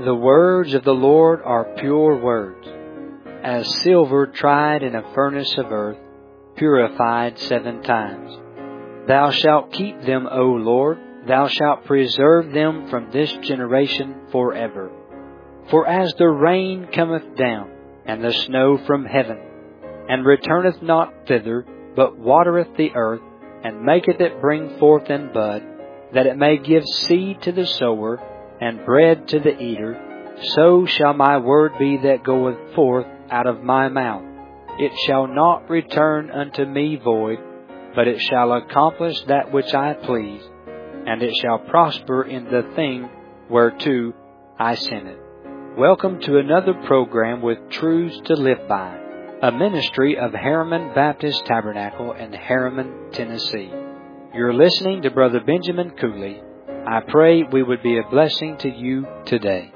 The words of the Lord are pure words, as silver tried in a furnace of earth, purified 7 times. Thou shalt keep them, O Lord, thou shalt preserve them from this generation forever. For as the rain cometh down, and the snow from heaven, and returneth not thither, but watereth the earth, and maketh it bring forth and bud, that it may give seed to the sower, and bread to the eater, so shall my word be that goeth forth out of my mouth. It shall not return unto me void, but it shall accomplish that which I please, and it shall prosper in the thing whereto I sent it. Welcome to another program with Truths to Live By, a ministry of Harriman Baptist Tabernacle in Harriman, Tennessee. You're listening to Brother Benjamin Cooley. I pray we would be a blessing to you today.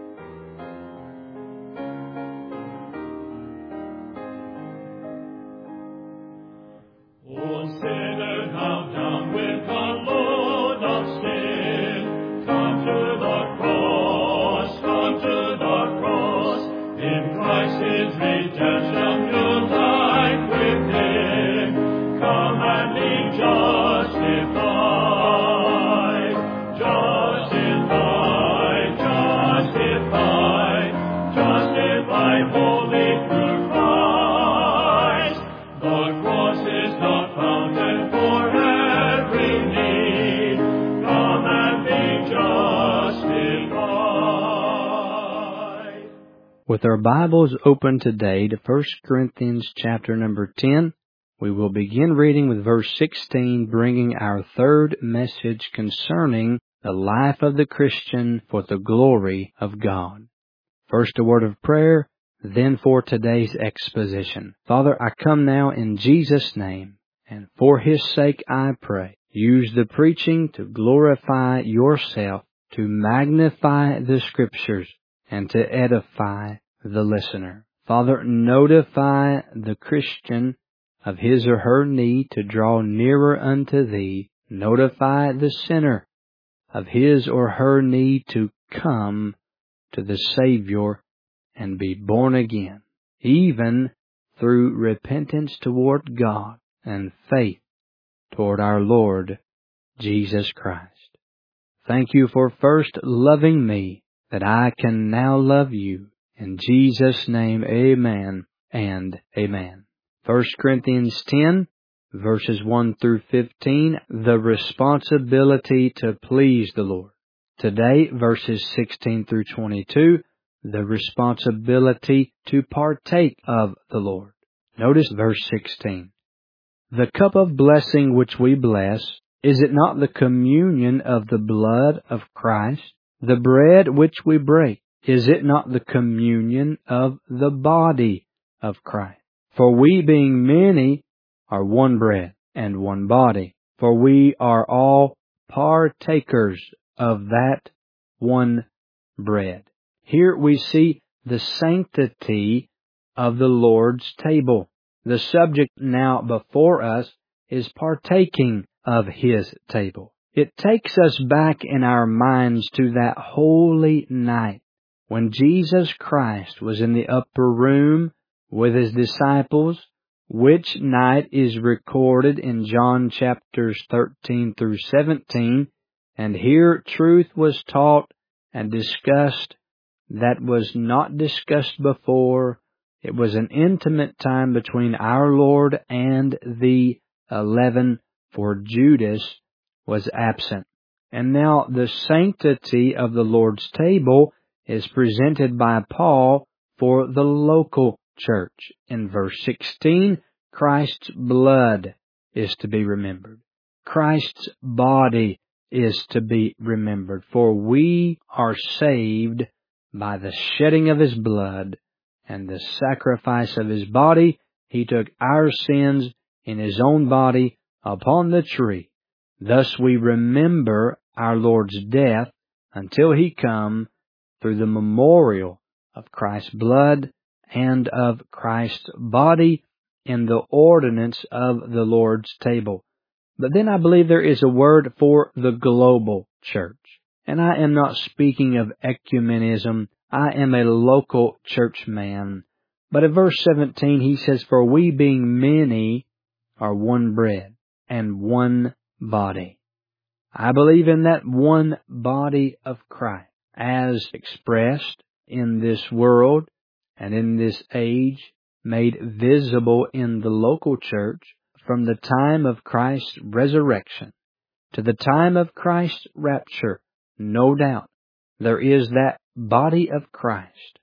With our Bibles open today to 1 Corinthians chapter number 10, we will begin reading with verse 16, bringing our third message concerning the life of the Christian for the glory of God. First a word of prayer, then for today's exposition. Father, I come now in Jesus' name, and for His sake I pray. Use the preaching to glorify yourself, to magnify the Scriptures, and to edify the listener. Father, notify the Christian of his or her need to draw nearer unto Thee. Notify the sinner of his or her need to come to the Savior and be born again, even through repentance toward God and faith toward our Lord Jesus Christ. Thank You for first loving me, that I can now love You. In Jesus' name, amen and amen. 1 Corinthians 10, verses 1 through 15, the responsibility to please the Lord. Today, verses 16 through 22, the responsibility to partake of the Lord. Notice verse 16. The cup of blessing which we bless, is it not the communion of the blood of Christ? The bread which we break, is it not the communion of the body of Christ? For we being many are one bread and one body, for we are all partakers of that one bread. Here we see the sanctity of the Lord's table. The subject now before us is partaking of His table. It takes us back in our minds to that holy night when Jesus Christ was in the upper room with His disciples, which night is recorded in John chapters 13 through 17, and here truth was taught and discussed that was not discussed before. It was an intimate time between our Lord and the 11, for Judas was absent. And now the sanctity of the Lord's table is presented by Paul for the local church. In verse 16, Christ's blood is to be remembered. Christ's body is to be remembered. For we are saved by the shedding of His blood and the sacrifice of His body. He took our sins in His own body upon the tree. Thus we remember our Lord's death until He come through the memorial of Christ's blood and of Christ's body in the ordinance of the Lord's table. But then I believe there is a word for the global church. And I am not speaking of ecumenism. I am a local church man. But in verse 17 he says, "For we being many are one bread and one body." I believe in that one body of Christ as expressed in this world and in this age, made visible in the local church from the time of Christ's resurrection to the time of Christ's rapture. No doubt there is that body of Christ,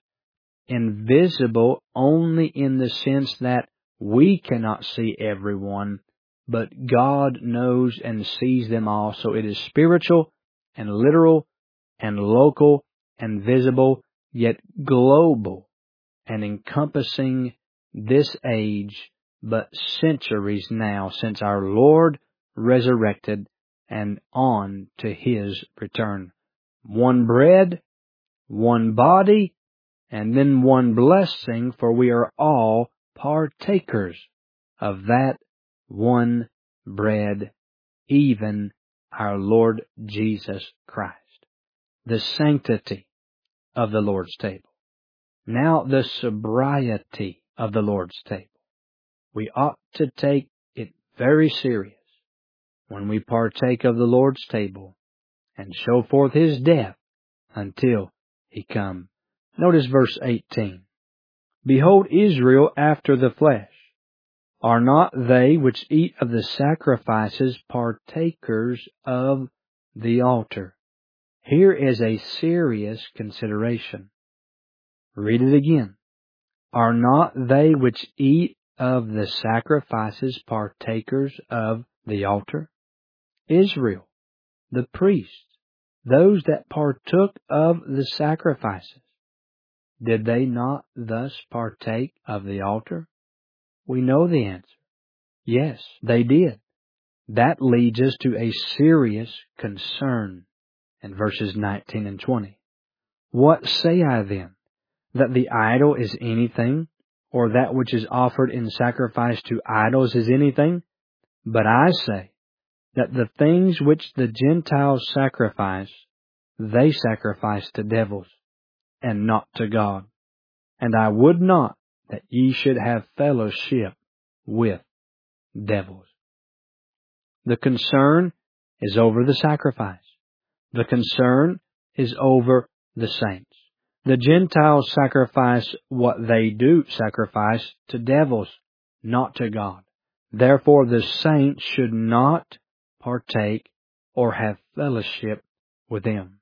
invisible only in the sense that we cannot see everyone, but God knows and sees them all. So it is spiritual and literal and local and visible, yet global and encompassing this age, but centuries now since our Lord resurrected and on to His return. One bread, one body, and then one blessing, for we are all partakers of that one bread, even our Lord Jesus Christ. The sanctity of the Lord's table. Now the sobriety of the Lord's table. We ought to take it very serious when we partake of the Lord's table and show forth His death until He come. Notice verse 18. "Behold, Israel after the flesh. Are not they which eat of the sacrifices partakers of the altar?" Here is a serious consideration. Read it again. "Are not they which eat of the sacrifices partakers of the altar?" Israel, the priests, those that partook of the sacrifices, did they not thus partake of the altar? We know the answer. Yes, they did. That leads us to a serious concern in verses 19 and 20. "What say I then? That the idol is anything, or that which is offered in sacrifice to idols is anything? But I say that the things which the Gentiles sacrifice, they sacrifice to devils, and not to God. And I would not that ye should have fellowship with devils." The concern is over the sacrifice. The concern is over the saints. The Gentiles sacrifice what they do sacrifice to devils, not to God. Therefore the saints should not partake or have fellowship with them.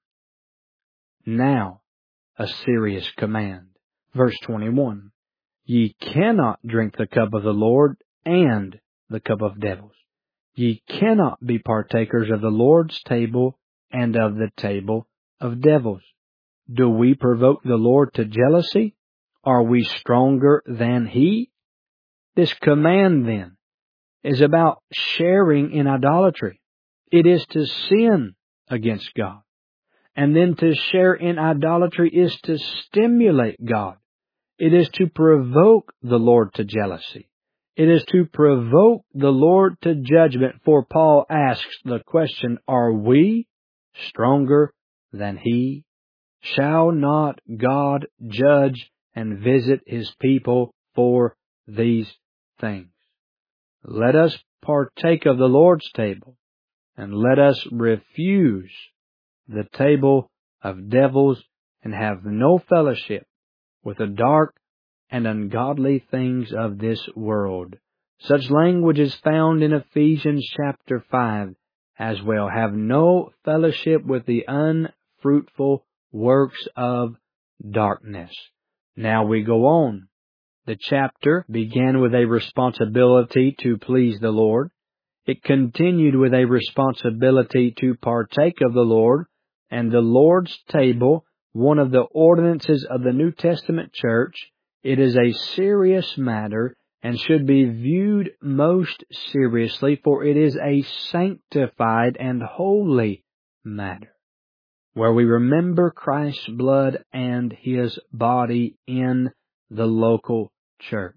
Now, a serious command. Verse 21. "Ye cannot drink the cup of the Lord and the cup of devils. Ye cannot be partakers of the Lord's table and of the table of devils. Do we provoke the Lord to jealousy? Are we stronger than He?" This command, then, is about sharing in idolatry. It is to sin against God. And then to share in idolatry is to stimulate God. It is to provoke the Lord to jealousy. It is to provoke the Lord to judgment. For Paul asks the question, are we stronger than He? Shall not God judge and visit His people for these things? Let us partake of the Lord's table, and let us refuse the table of devils and have no fellowship with the dark and ungodly things of this world. Such language is found in Ephesians chapter 5 as well. Have no fellowship with the unfruitful works of darkness. Now we go on. The chapter began with a responsibility to please the Lord. It continued with a responsibility to partake of the Lord, and the Lord's table, one of the ordinances of the New Testament church. It is a serious matter and should be viewed most seriously, for it is a sanctified and holy matter, where we remember Christ's blood and His body in the local church.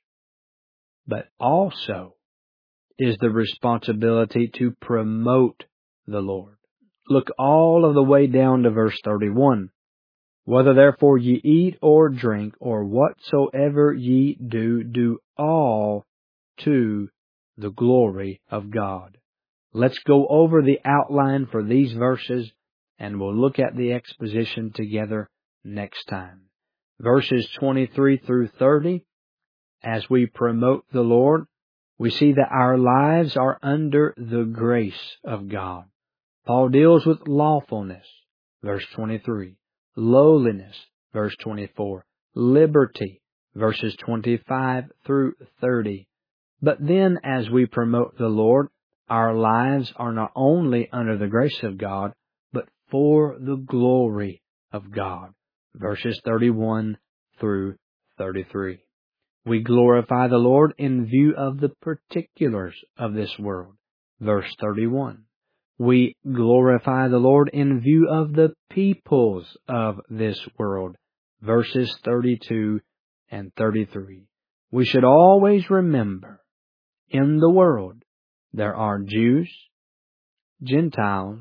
But also is the responsibility to promote the Lord. look all of the way down to verse 31. Whether therefore ye eat or drink or whatsoever ye do, do all to the glory of God. Let's go over the outline for these verses, and we'll look at the exposition together next time. Verses 23 through 30, as we promote the Lord, we see that our lives are under the grace of God. Paul deals with lawfulness, verse 23, lowliness, verse 24, liberty, verses 25 through 30. But then, as we promote the Lord, our lives are not only under the grace of God, but for the glory of God, verses 31 through 33. We glorify the Lord in view of the particulars of this world, verse 31. We glorify the Lord in view of the peoples of this world, verses 32 and 33. We should always remember, in the world, there are Jews, Gentiles,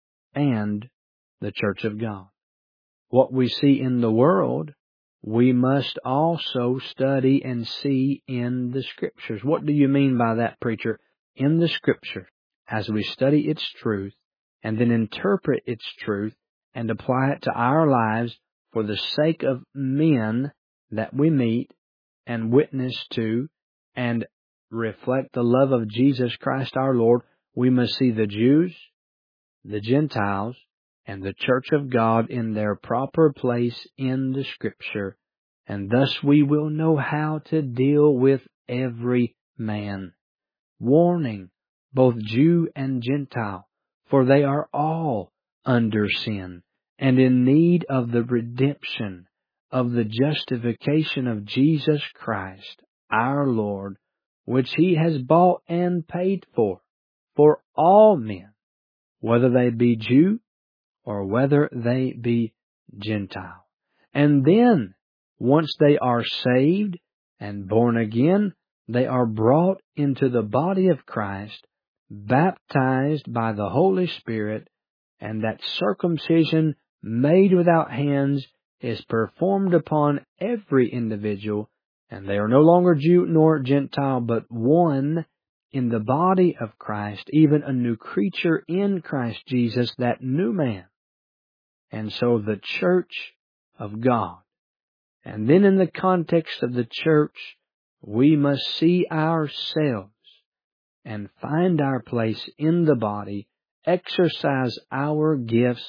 and the Church of God. What we see in the world, we must also study and see in the Scriptures. What do you mean by that, preacher? In the Scripture, as we study its truth and then interpret its truth and apply it to our lives for the sake of men that we meet and witness to and reflect the love of Jesus Christ our Lord, we must see the Jews, the Gentiles, and the Church of God in their proper place in the Scripture, and thus we will know how to deal with every man. Warning, both Jew and Gentile, for they are all under sin, and in need of the redemption, of the justification of Jesus Christ, our Lord, which He has bought and paid for all men, whether they be Jew or whether they be Gentile. And then, once they are saved and born again, they are brought into the body of Christ, baptized by the Holy Spirit, and that circumcision made without hands is performed upon every individual, and they are no longer Jew nor Gentile, but one in the body of Christ, even a new creature in Christ Jesus, that new man. And so the church of God. And then in the context of the church, we must see ourselves and find our place in the body, exercise our gifts,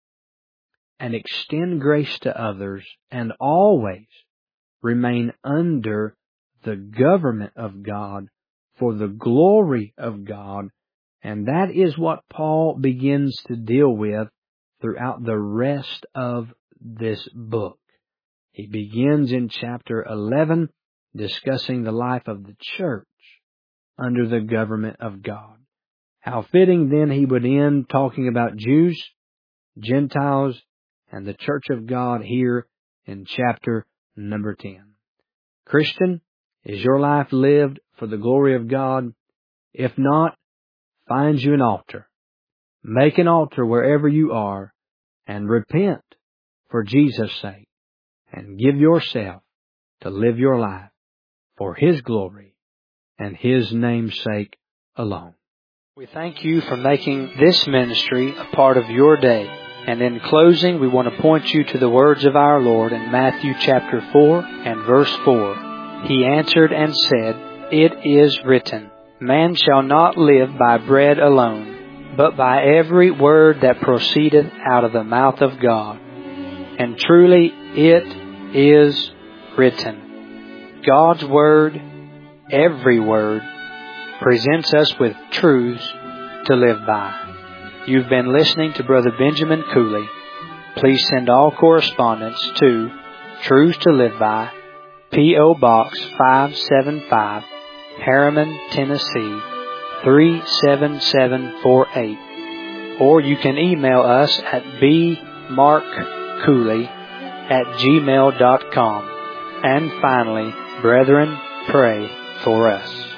and extend grace to others, and always remain under the government of God for the glory of God. And that is what Paul begins to deal with throughout the rest of this book. He begins in chapter 11 discussing the life of the church under the government of God. How fitting then he would end talking about Jews, Gentiles, and the church of God here in chapter number 10. Christian, is your life lived for the glory of God? If not, find you an altar. Make an altar wherever you are and repent for Jesus' sake and give yourself to live your life for His glory and His name's sake alone. We thank you for making this ministry a part of your day. And in closing, we want to point you to the words of our Lord in Matthew chapter 4 and verse 4. He answered and said, It is written, Man shall not live by bread alone, but by every word that proceedeth out of the mouth of God. And truly it is written. God's Word, every word, presents us with truths to live by. You've been listening to Brother Benjamin Cooley. Please send all correspondence to Truths to Live By, P.O. Box 575, Harriman, Tennessee 37748. Or you can email us at bmarkcooley@gmail.com. And finally, brethren, pray for us.